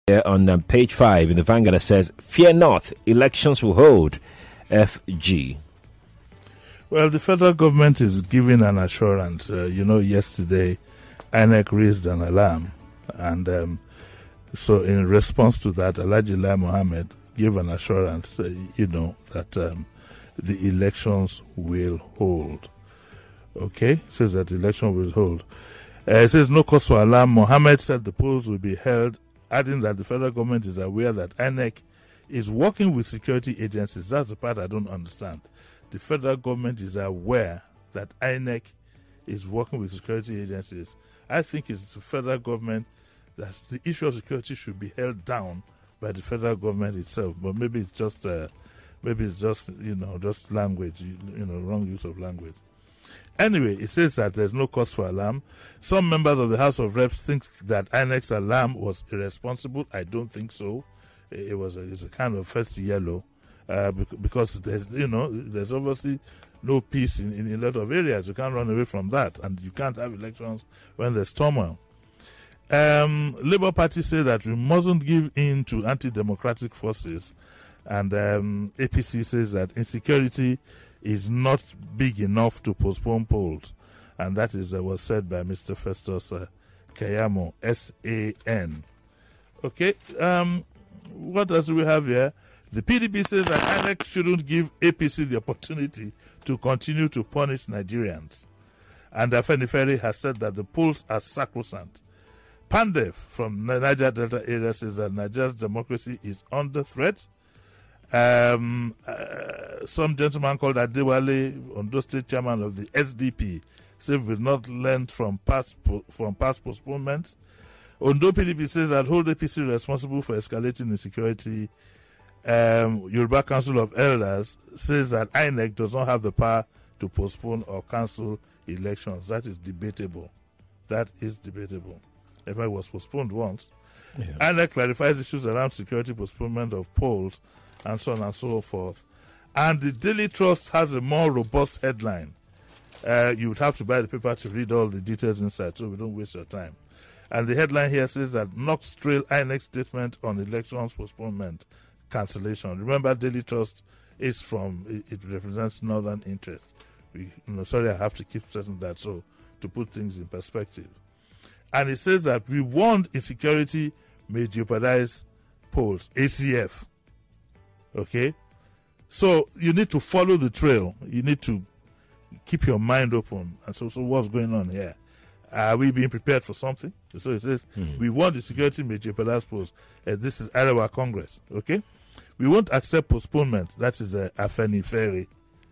On page 5 in the Vanguard that says, "Fear not, elections will hold." FG. Well, the federal government is giving an assurance. Yesterday, INEC raised an alarm, and so in response to that, Alhaji Lai Mohammed gave an assurance, that the elections will hold. Okay, says that the election will hold. It says no cause for alarm. Mohammed said the polls will be held, adding that the federal government is aware that INEC is working with security agencies. That's the part I don't understand. The federal government is aware that INEC is working with security agencies. I think it's the federal government that the issue of security should be held down by the federal government itself. But maybe it's just just language, wrong use of language. Anyway, it says that there's no cause for alarm. Some members of the House of Reps think that INEC's alarm was irresponsible. I don't think so. It's a kind of first yellow, because there's obviously no peace in a lot of areas. You can't run away from that, and you can't have elections when there's turmoil. Labour Party say that we mustn't give in to anti-democratic forces, and APC says that insecurity is not big enough to postpone polls, and that was said by Mr. Festus Keyamo, SAN. Okay. What else do we have here? The PDP says that INEC shouldn't give APC the opportunity to continue to punish Nigerians. And Afenifere has said that the polls are sacrosanct. Pandef from the Niger Delta area says that Nigeria's democracy is under threat. Some gentleman called Adewale, Ondo State chairman of the SDP, said we've not learned from past postponements. Ondo PDP says that hold APC responsible for escalating insecurity. Yoruba Council of Elders says that INEC does not have the power to postpone or cancel elections. That is debatable. If it was postponed once. Yeah. INEC clarifies issues around security postponement of polls and so on and so forth. And the Daily Trust has a more robust headline. You would have to buy the paper to read all the details inside, so we don't waste your time. And the headline here says that Knox trail INEC statement on elections postponement cancellation. Remember, Daily Trust is it represents Northern interest. I have to keep stressing that, so to put things in perspective. And it says that we warned insecurity may jeopardize polls, ACF. Okay? So you need to follow the trail. You need to keep your mind open. And so what's going on here? Are we being prepared for something? So it says, we want the security may jeopardize polls. This is Arewa Congress. Okay? We won't accept postponement. That is Afenifere.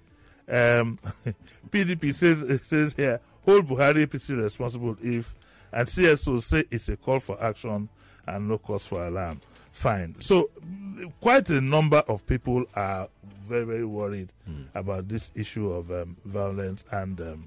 PDP says here, hold Buhari APC responsible if, and CSO say it's a call for action and no cause for alarm. Fine. So quite a number of people are very, very worried about this issue of violence and the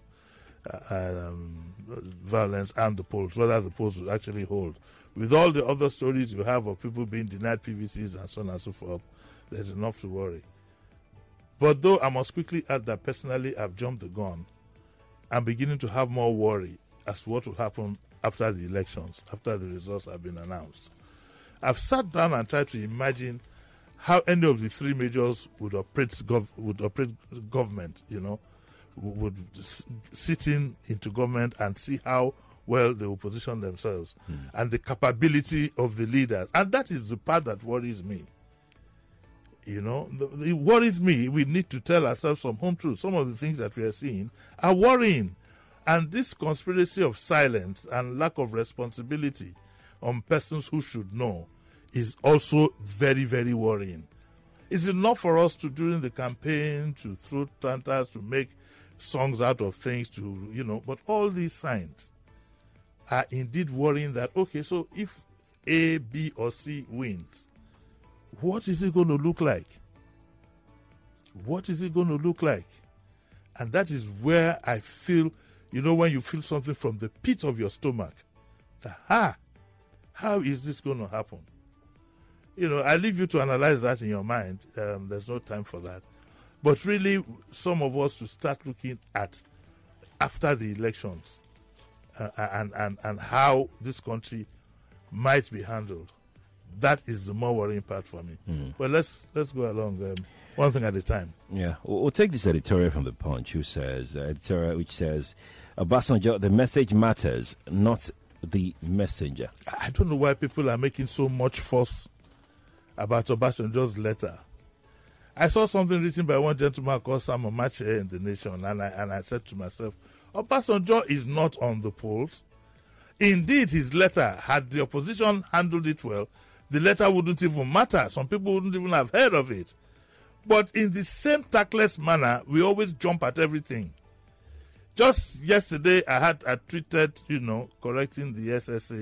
polls, whether the polls will actually hold. With all the other stories you have of people being denied PVCs and so on and so forth, there's enough to worry. But though I must quickly add that personally I've jumped the gun, I'm beginning to have more worry as to what will happen after the elections, after the results have been announced. I've sat down and tried to imagine how any of the three majors would operate government, would sit into government and see how well they will position themselves and the capability of the leaders. And that is the part that worries me. It worries me. We need to tell ourselves some home truths. Some of the things that we are seeing are worrying. And this conspiracy of silence and lack of responsibility on persons who should know is also very, very worrying. It's enough for us to, during the campaign, to throw tantas, to make songs out of things, but all these signs are indeed worrying that, okay, so if A, B, or C wins, what is it going to look like? What is it going to look like? And that is where I feel, when you feel something from the pit of your stomach, that, how is this going to happen? I leave you to analyze that in your mind. There's no time for that. But really, some of us to start looking at after the elections and how this country might be handled That is the more worrying part for me. But let's go along, one thing at a time. Yeah, we'll take this editorial from The Punch, which says, Obasanjo, the message matters, not the messenger. I don't know why people are making so much fuss about Obasanjo's letter. I saw something written by one gentleman called Sam Omache in The Nation, and I said to myself, Obasanjo is not on the polls. Indeed, his letter, had the opposition handled it well, the letter wouldn't even matter. Some people wouldn't even have heard of it. But in the same tactless manner, we always jump at everything. Just yesterday, I tweeted, correcting the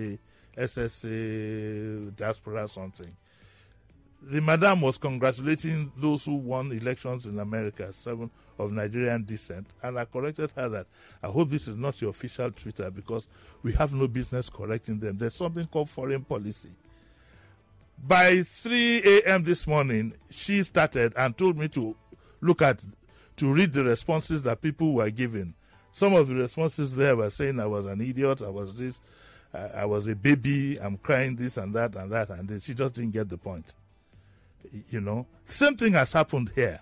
SSA diaspora something. The madam was congratulating those who won elections in America, 7 of Nigerian descent, and I corrected her that I hope this is not your official Twitter because we have no business correcting them. There's something called foreign policy. By 3 a.m. this morning, she started and told me to read the responses that people were giving. Some of the responses there were saying I was an idiot, I was this, I was a baby, I'm crying this and that and that, and then she just didn't get the point. Same thing has happened here.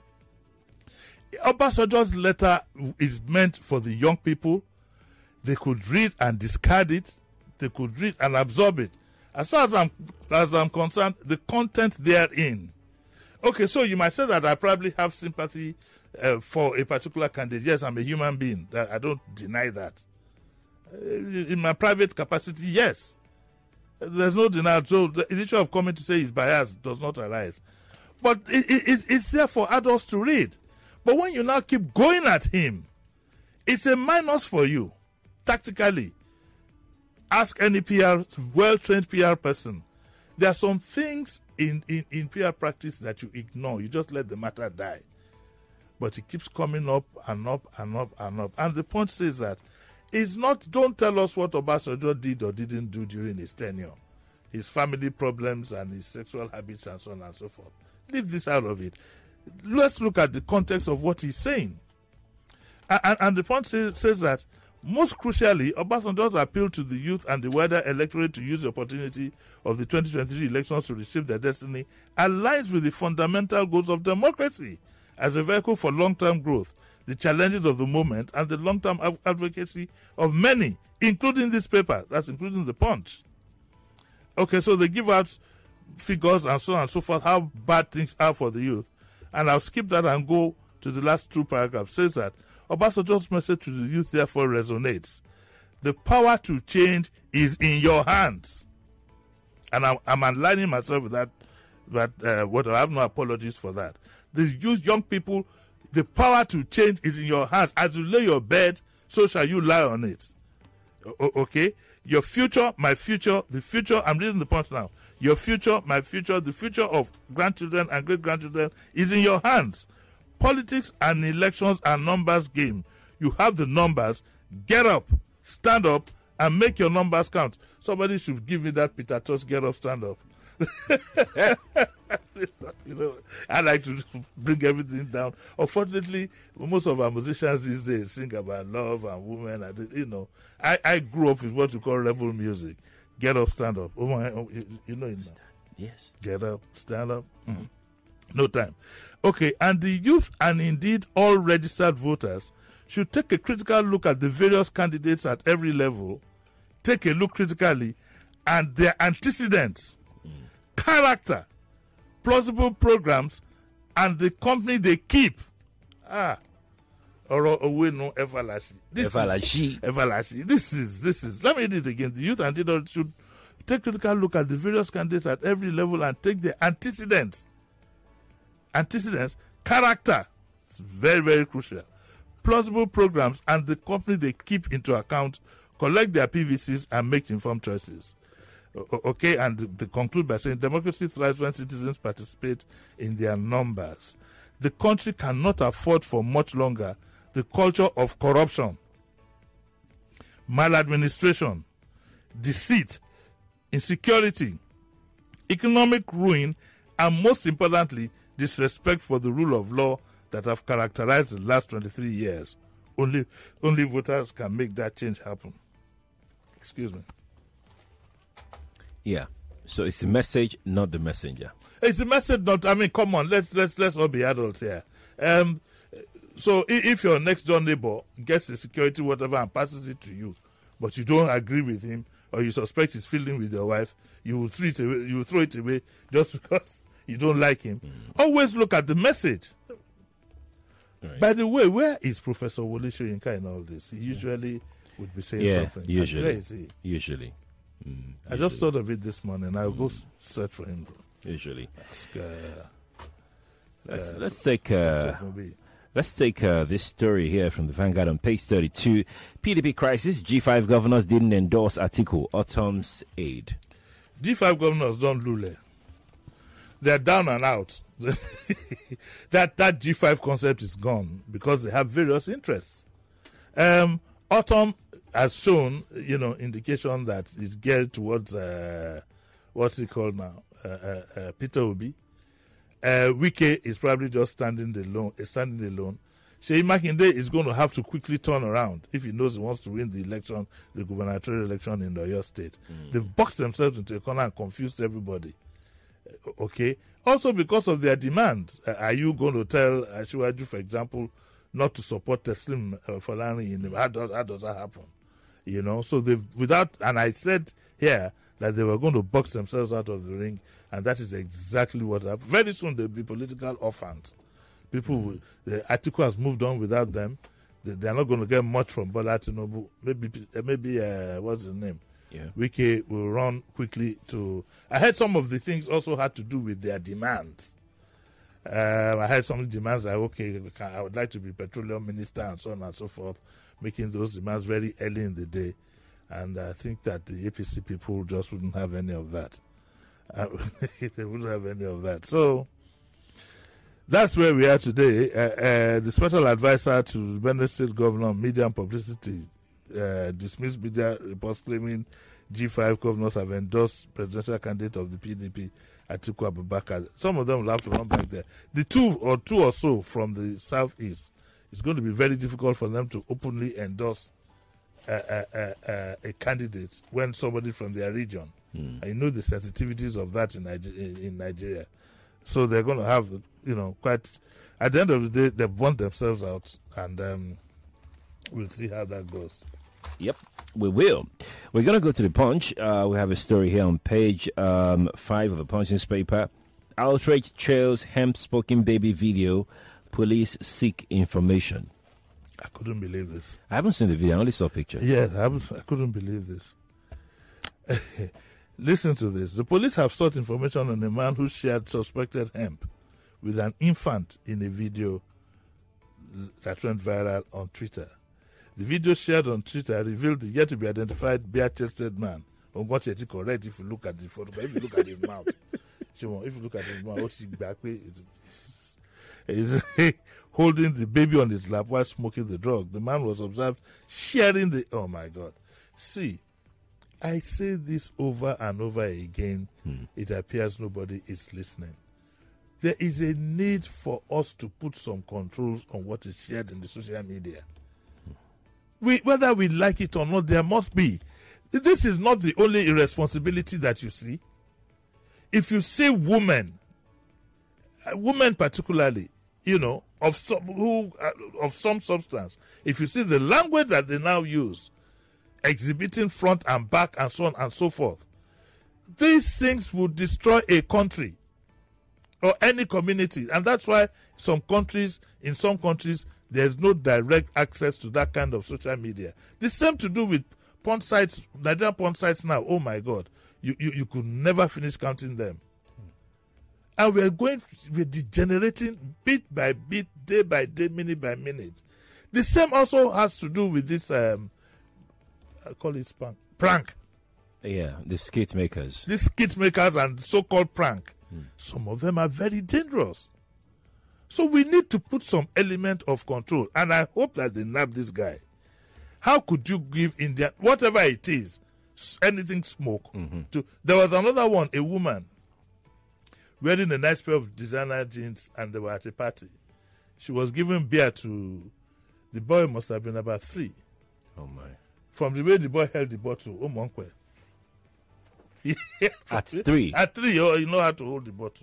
Obasanjo's letter is meant for the young people. They could read and discard it. They could read and absorb it. As far as I'm concerned, the content therein. Okay, so you might say that I probably have sympathy for a particular candidate. Yes, I'm a human being. I don't deny that. In my private capacity, yes. There's no denial. So the issue of coming to say he's biased does not arise. But it's there for adults to read. But when you now keep going at him, it's a minus for you, tactically. Ask any well-trained PR person. There are some things in PR practice that you ignore. You just let the matter die. But it keeps coming up and up and up and up. And the point says that it's not, don't tell us what Obasanjo did or didn't do during his tenure. His family problems and his sexual habits and so on and so forth. Leave this out of it. Let's look at the context of what he's saying. And the point says that, most crucially, Obasanjo's appeal to the youth and the wider electorate to use the opportunity of the 2023 elections to reshape their destiny aligns with the fundamental goals of democracy as a vehicle for long-term growth, the challenges of the moment, and the long-term advocacy of many, including this paper, that's including the Punch. Okay, so they give out figures and so on and so forth, how bad things are for the youth. And I'll skip that and go to the last 2 paragraphs. It says that Obasanjo's message to the youth therefore resonates. The power to change is in your hands. And I'm aligning myself with that what I have no apologies for that. The young people, the power to change is in your hands. As you lay your bed, so shall you lie on it. Okay? Your future, my future, the future, I'm reading the Punch now. Your future, my future, the future of grandchildren and great-grandchildren is in your hands. Politics and elections are numbers game. You have the numbers. Get up, stand up, and make your numbers count. Somebody should give me that Peter Tosh get up, stand up. I like to bring everything down. Unfortunately, most of our musicians these days sing about love and women. And, I grew up with what you call rebel music. Get up, stand up. Oh my, you know it now. Yes. Get up, stand up. No time. Okay, and the youth and indeed all registered voters should take a critical look at the various candidates at every level, take a look critically, and their antecedents, character, plausible programs, and the company they keep. Everlashi. This is. Let me read it again. The youth and indeed should take a critical look at the various candidates at every level and take their antecedents, character, it's very, very crucial, plausible programs, and the company they keep into account, collect their PVCs, and make informed choices. Okay, and they conclude by saying democracy thrives when citizens participate in their numbers. The country cannot afford for much longer the culture of corruption, maladministration, deceit, insecurity, economic ruin, and most importantly, disrespect for the rule of law that have characterized the last 23 years. Only voters can make that change happen. Excuse me. Yeah. So it's the message, not the messenger. It's a message, not. I mean, come on, let's all be adults here. So if your next door neighbor gets the security, whatever, and passes it to you, but you don't agree with him, or you suspect he's fielding with your wife, you will throw it away. You will throw it away just because you don't like him. Always look at the message. Right. By the way, where is Professor Wole Soyinka in all this? He usually would be saying something. Usually. Where is he? Usually. I just thought of it this morning. I'll go search for him. Usually. Ask, Let's take this story here from the Vanguard on page 32. PDP crisis. G5 governors didn't endorse Atiku Autumn's aid. G5 governors don't lule. They're down and out. that G5 concept is gone because they have various interests. Autumn has shown, indication that it's geared towards what's he called now, Peter Obi. Wike is probably just standing alone. Sheyi Makinde is going to have to quickly turn around if he knows he wants to win the election, the gubernatorial election in the Oyo State. They've boxed themselves into a corner and confused everybody. Okay. Also, because of their demands, are you going to tell Asiwaju, for example, not to support Teslim Falani? How does that happen? So and I said here that they were going to box themselves out of the ring, and that is exactly what happened. Very soon there'll be political orphans. The Atiku has moved on without them. They're not going to get much from Bola Tinubu. Maybe what's his name? Yeah. Wike will run quickly to. I heard some of the things also had to do with their demands. I heard some demands like, I would like to be petroleum minister and so on and so forth, making those demands very early in the day. And I think that the APC people just wouldn't have any of that. They wouldn't have any of that. So that's where we are today. The special advisor to the Benue State Governor on Media and Publicity dismissed media reports claiming G5 governors have endorsed presidential candidate of the PDP, Atiku Abubakar. Some of them will have to run back there. The two or so from the southeast, it's going to be very difficult for them to openly endorse a candidate when somebody from their region. I know the sensitivities of that in Nigeria. So they're going to have, quite. At the end of the day, they've burnt themselves out, and we'll see how that goes. Yep, we will. We're going to go to the Punch. We have a story here on page 5 of the Punch newspaper. Outrage trails hemp smoking baby video. Police seek information. I couldn't believe this. I haven't seen the video. I only saw a picture. Yeah, I couldn't believe this. Listen to this. The police have sought information on a man who shared suspected hemp with an infant in a video that went viral on Twitter. The video shared on Twitter revealed the yet-to-be-identified bare-chested man. What is correct if you look at the photo, but if you look at his mouth, he's holding the baby on his lap while smoking the drug. The man was observed sharing the... Oh, my God. See, I say this over and over again. It appears nobody is listening. There is a need for us to put some controls on what is shared in the social media. Whether we like it or not, there must be. This is not the only irresponsibility that you see. If you see women particularly, of some substance, if you see the language that they now use, exhibiting front and back and so on and so forth, these things will destroy a country or any community. And that's why in some countries, there's no direct access to that kind of social media. The same to do with porn sites, Nigerian porn sites now. Oh my God, you could never finish counting them. And we're degenerating bit by bit, day by day, minute by minute. The same also has to do with this, I call it prank. Yeah, the skit makers. These skit makers and so-called prank. Some of them are very dangerous. So we need to put some element of control. And I hope that they nab this guy. How could you give India, whatever it is, anything smoke? There was another one, a woman, wearing a nice pair of designer jeans, and they were at a party. She was giving beer to, the boy must have been about 3. Oh my. From the way the boy held the bottle, Omonkwe. At 3. At 3, you know how to hold the bottle.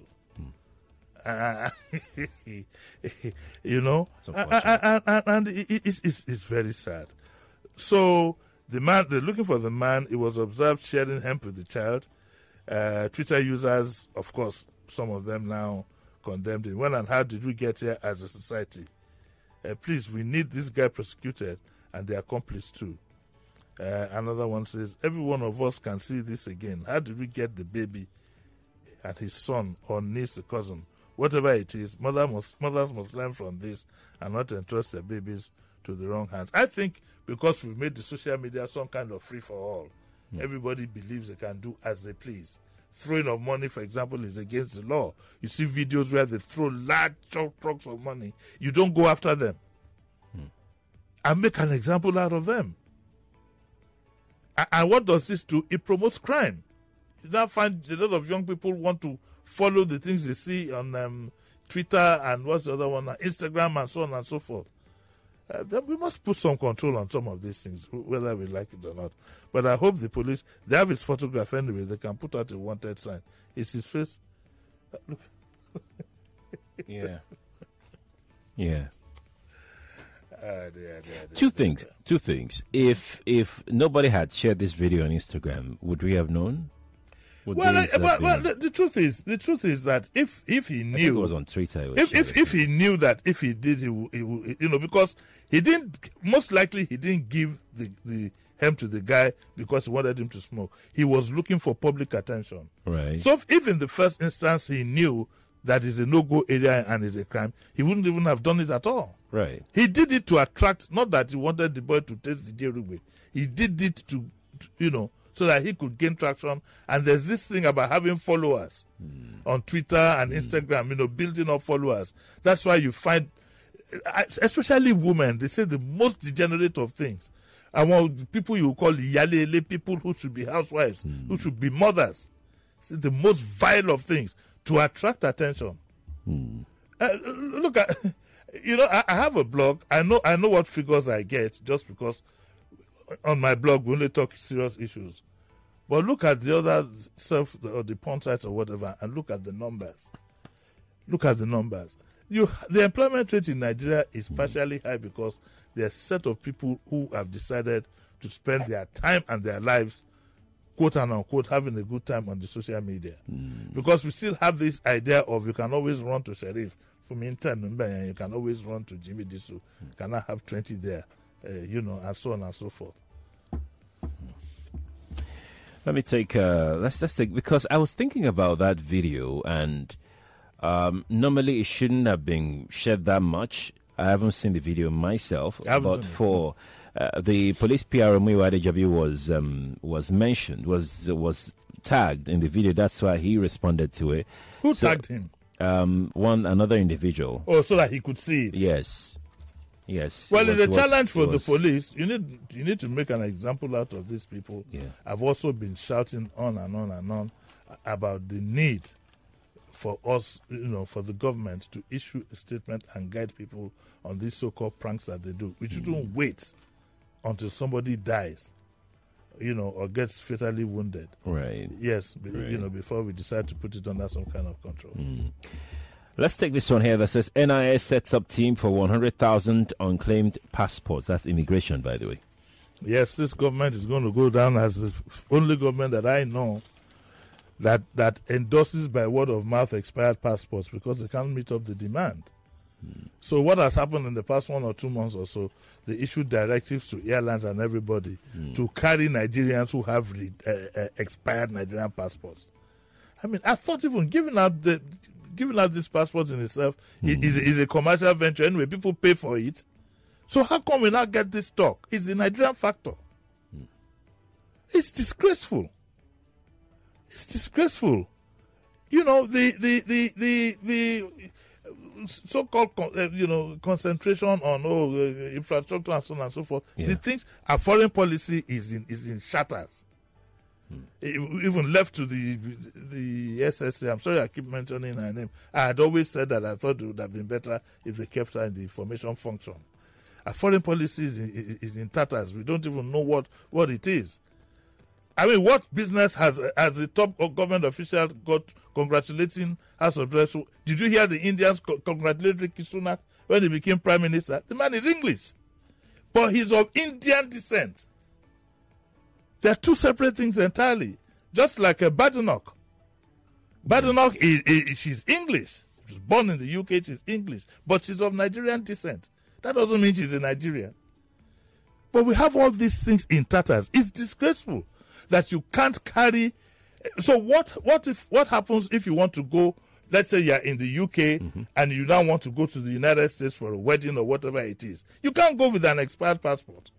You know, and it's very sad. So the man, they're looking for the man. He was observed sharing hemp with the child. Twitter users, of course, some of them now condemned him. When and how did we get here as a society? Please, we need this guy prosecuted and the accomplice too. Another one says, every one of us can see this again. How did we get the baby and his son or niece, the cousin? Whatever it is, mothers must learn from this and not entrust their babies to the wrong hands. I think because we've made the social media some kind of free-for-all, everybody believes they can do as they please. Throwing of money, for example, is against the law. You see videos where they throw large trucks of money. You don't go after them and make an example out of them. And what does this do? It promotes crime. You now find a lot of young people want to follow the things they see on Twitter and what's the other one, Instagram and so on and so forth. Then we must put some control on some of these things, whether we like it or not. But I hope the police, they have his photograph anyway, they can put out a wanted sign. Is his face? Look. Yeah. Yeah. Dear. Two things. If nobody had shared this video on Instagram, would we have known? The truth is that if he knew, I think it was on Twitter. If he knew that if he did, he because he didn't. Most likely, he didn't give the hemp to the guy because he wanted him to smoke. He was looking for public attention. Right. So if in the first instance he knew that is a no-go area and is a crime, he wouldn't even have done it at all. Right. He did it to attract, not that he wanted the boy to taste the jerugwe. He did it to so that he could gain traction. And there's this thing about having followers on Twitter and Instagram, building up followers. That's why you find, especially women, they say the most degenerate of things. And people you call yalele, people who should be housewives, who should be mothers. It's the most vile of things to attract attention. Look at, I have a blog. I know what figures I get just because on my blog we only talk serious issues. But look at the other or the porn sites or whatever, and look at the numbers. Look at the numbers. The employment rate in Nigeria is partially high because there are a set of people who have decided to spend their time and their lives, quote and unquote, having a good time on the social media. Because we still have this idea of you can always run to Sheriff from intern, and you can always run to Jimmy Disu. You cannot have 20 there, and so on and so forth. Let me take, let's take, because I was thinking about that video, and normally it shouldn't have been shared that much. I haven't seen the video myself, but for the police PR Muyiwa Adejobi was mentioned, was tagged in the video. That's why he responded to it. Who tagged him? Another individual. Oh, so that he could see it. Yes. Well, it's a challenge for the police. You need to make an example out of these people. Yeah. I've also been shouting on and on and on about the need for us, for the government to issue a statement and guide people on these so-called pranks that they do. We shouldn't wait until somebody dies, or gets fatally wounded. Right. Yes, before we decide to put it under some kind of control. Let's take this one here that says NIS sets up team for 100,000 unclaimed passports. That's immigration, by the way. Yes, this government is going to go down as the only government that I know that endorses by word of mouth expired passports because they can't meet up the demand. So what has happened in the past 1 or 2 months or so, they issued directives to airlines and everybody to carry Nigerians who have expired Nigerian passports. I mean, I thought even giving out these passports in itself is a commercial venture anyway. People pay for it. So how come we not get this talk? It's the Nigerian factor. It's disgraceful. It's disgraceful. The so-called concentration on infrastructure and so on and so forth. Yeah. The things, our foreign policy is in shatters. Even left to the SSA. I'm sorry I keep mentioning her name. I had always said that I thought it would have been better if they kept her in the information function. Our foreign policy is in tatters. We don't even know what it is. I mean, what business has a top government official got congratulating House of Reps? Did you hear the Indians congratulate Rishi Sunak when he became Prime Minister? The man is English, but he's of Indian descent. They're two separate things entirely. Just like a Badenoch. Badenoch, she's English. She was born in the UK, she's English, but she's of Nigerian descent. That doesn't mean she's a Nigerian. But we have all these things in tatters. It's disgraceful that you can't carry. So what happens if you want to go, let's say you're in the UK and you now want to go to the United States for a wedding or whatever it is. You can't go with an expired passport.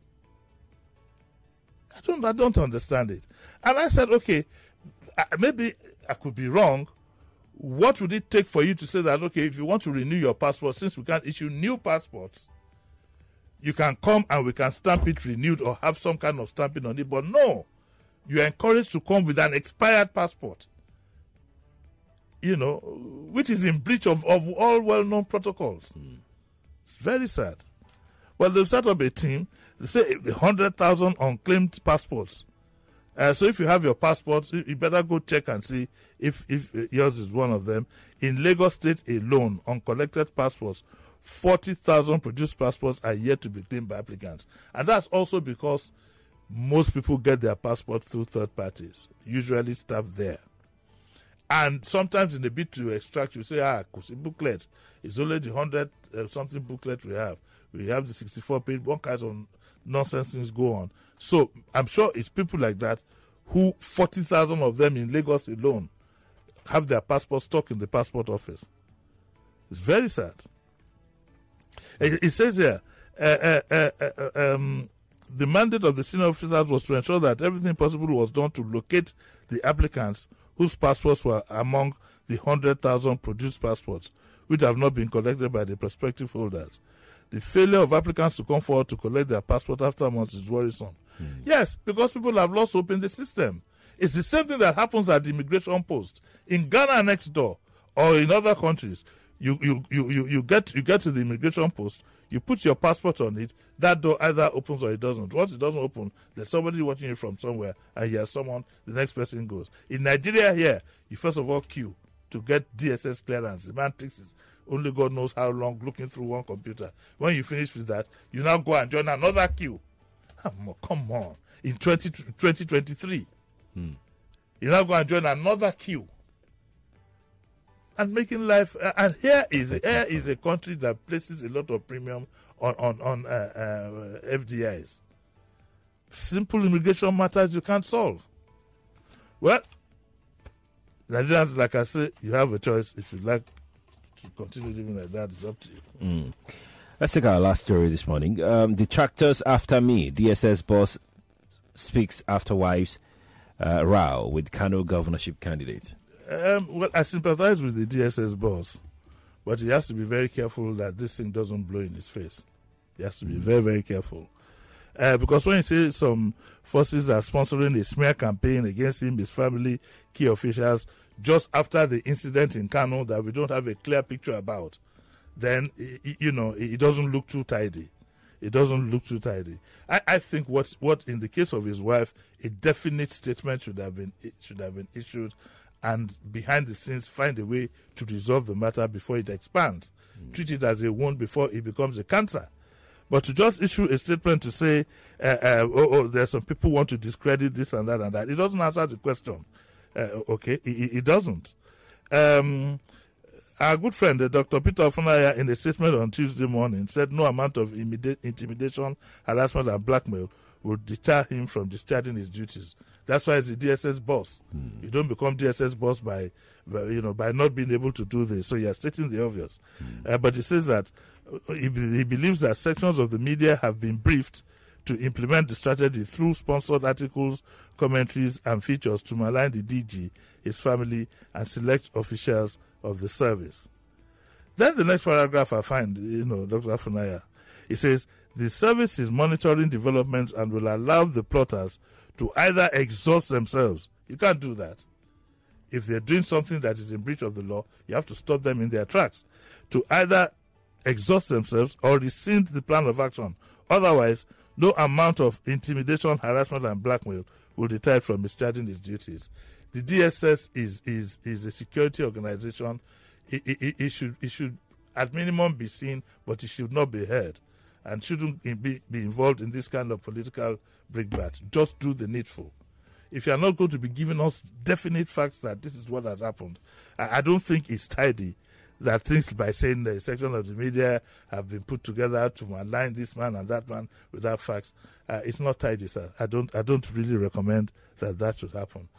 I don't understand it. And I said, okay, maybe I could be wrong. What would it take for you to say that, okay, if you want to renew your passport, since we can't issue new passports, you can come and we can stamp it renewed or have some kind of stamping on it. But no, you are encouraged to come with an expired passport, which is in breach of all well-known protocols. It's very sad. Well, they've set up a team. They say 100,000 unclaimed passports. So if you have your passport, you better go check and see if yours is one of them. In Lagos State alone, uncollected passports, 40,000 produced passports are yet to be claimed by applicants. And that's also because most people get their passport through third parties, usually staff there. And sometimes in the bid to extract, you say, booklet. It's only the 100-something booklet we have. We have the 64-page, one kind of nonsense things go on. So I'm sure it's people like that who 40,000 of them in Lagos alone have their passports stuck in the passport office. It's very sad. It says here, the mandate of the senior officers was to ensure that everything possible was done to locate the applicants whose passports were among the 100,000 produced passports, which have not been collected by the prospective holders. The failure of applicants to come forward to collect their passport after months is worrisome. Yes, because people have lost hope in the system. It's the same thing that happens at the immigration post. In Ghana next door or in other countries, you get to the immigration post, you put your passport on it, that door either opens or it doesn't. Once it doesn't open, there's somebody watching you from somewhere, and here's someone, the next person goes. In Nigeria here, you first of all queue to get DSS clearance. The man takes his only God knows how long looking through one computer. When you finish with that, you now go and join another queue. Come on. In 2023, you now go and join another queue. And making life, and here is a country that places a lot of premium on FDIs. Simple immigration matters you can't solve. Well, Nigerians, like I say, you have a choice. If you like to continue living like that, it's up to you. Let's take our last story this morning. Detractors after me. DSS boss speaks after wife's row with Kano governorship candidate. Well, I sympathize with the DSS boss, but he has to be very careful that this thing doesn't blow in his face. He has to be very, very careful. Because when you say some forces are sponsoring a smear campaign against him, his family, key officials, just after the incident in Kano that we don't have a clear picture about, then, it doesn't look too tidy. It doesn't look too tidy. I think what in the case of his wife, a definite statement should have been issued, and behind the scenes find a way to resolve the matter before it expands. Treat it as a wound before it becomes a cancer. But to just issue a statement to say, there's some people want to discredit this and that, it doesn't answer the question. It doesn't. Our good friend, Dr. Peter Ofunaya, in a statement on Tuesday morning, said no amount of intimidation, harassment, and blackmail will deter him from discharging his duties. That's why he's the DSS boss. You don't become DSS boss by not being able to do this. So you're stating the obvious. But he says that he believes that sections of the media have been briefed to implement the strategy through sponsored articles, commentaries, and features to malign the DG, his family, and select officials of the service. Then the next paragraph I find, Dr. Afunaya, it says, the service is monitoring developments and will allow the plotters to either exhaust themselves. You can't do that. If they're doing something that is in breach of the law, you have to stop them in their tracks. To either exhaust themselves or rescind the plan of action. Otherwise, no amount of intimidation, harassment, and blackmail will deter it from discharging its duties. The DSS is a security organization. It should at minimum be seen, but it should not be heard, and shouldn't be involved in this kind of political brickbat. Just do the needful. If you are not going to be giving us definite facts that this is what has happened, I don't think it's tidy that things by saying the section of the media have been put together to align this man and that man without facts. It's not tidy, sir. I don't really recommend that should happen.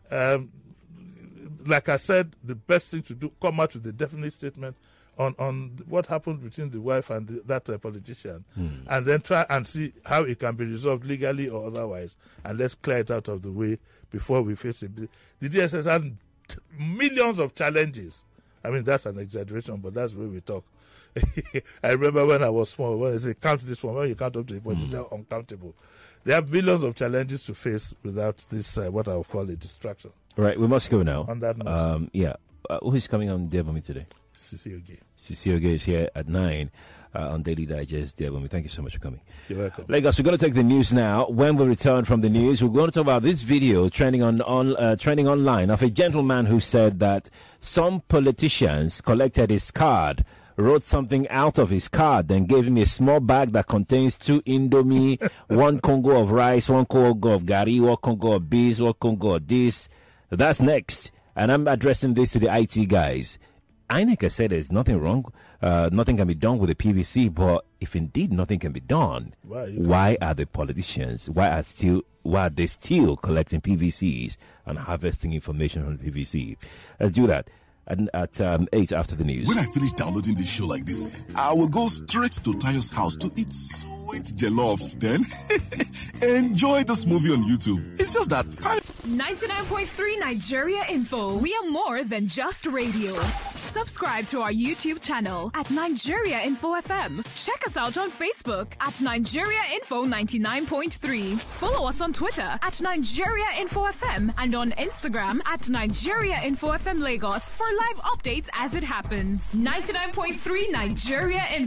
Like I said, the best thing to do, come out with a definite statement on what happened between the wife and that politician, and then try and see how it can be resolved legally or otherwise, and let's clear it out of the way before we face it. The DSS had millions of challenges. I mean, that's an exaggeration, but that's the way we talk. I remember when I was small, when they say count this one, when you count up to the point, you say uncountable. They have millions of challenges to face without this, what I would call a distraction. Right, we must go now. On that note. Who is coming on Debomi today? Sisi Oge. Sisi Oge is here at 9 on Daily Digest. Debomi, thank you so much for coming. You're welcome. Lagos, we're going to take the news now. When we return from the news, we're going to talk about this video trending online of a gentleman who said that some politicians collected his card, wrote something out of his card, then gave him a small bag that contains 2 Indomie, 1 Congo of rice, 1 Congo of gari, 1 Congo of beans, 1 Congo of this. That's next. And I'm addressing this to the IT guys. INEC has said there's nothing wrong. Nothing can be done with the PVC. But if indeed nothing can be done, why are the politicians, why are they still collecting PVCs and harvesting information on PVC? Let's do that at 8 after the news. When I finish downloading this show like this, I will go straight to Tayo's house to eat sweet jollof. Then enjoy this movie on YouTube. It's just that time. 99.3 Nigeria Info. We are more than just radio. Subscribe to our YouTube channel at Nigeria Info FM. Check us out on Facebook at Nigeria Info 99.3. Follow us on Twitter at Nigeria Info FM and on Instagram at Nigeria Info FM Lagos for live updates as it happens. 99.3 Nigeria Info.